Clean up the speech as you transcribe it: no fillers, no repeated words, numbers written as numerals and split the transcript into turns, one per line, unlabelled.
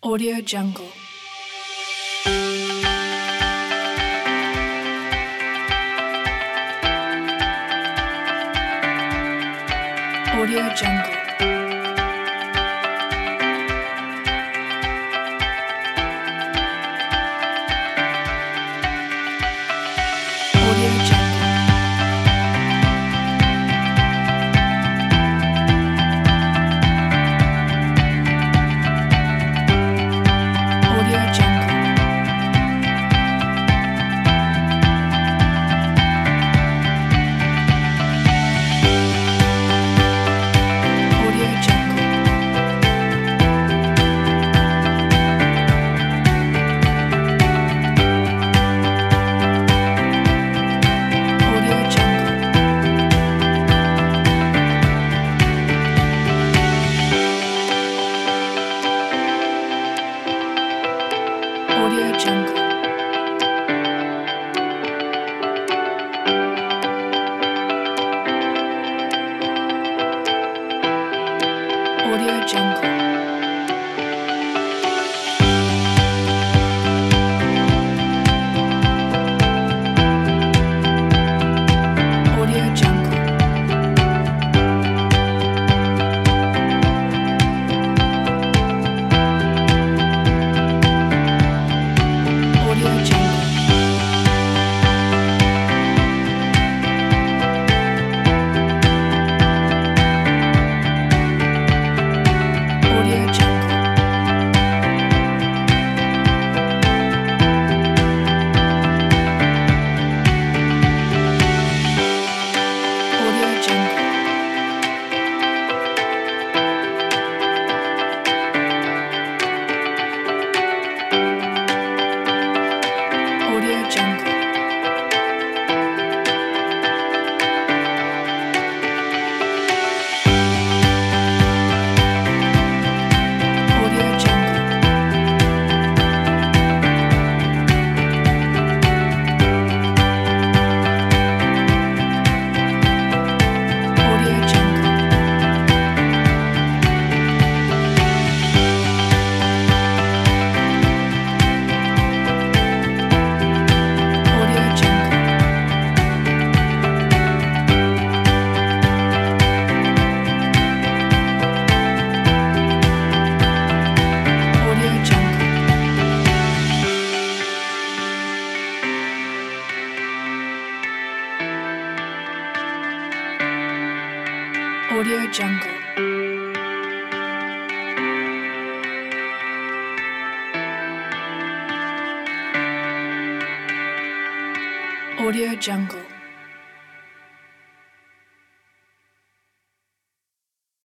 Audio Jungle. Audio Jungle. Audio Jungle. Audio Jungle. Audio Jungle. Audio Jungle. Audio Jungle. Audio Jungle. Audio Jungle. Audio Jungle. Audio Jungle. Audio Jungle. Audio Jungle. Audio Jungle. Audio Jungle. Audio Jungle. Audio Jungle. Audio Jungle. Audio Jungle.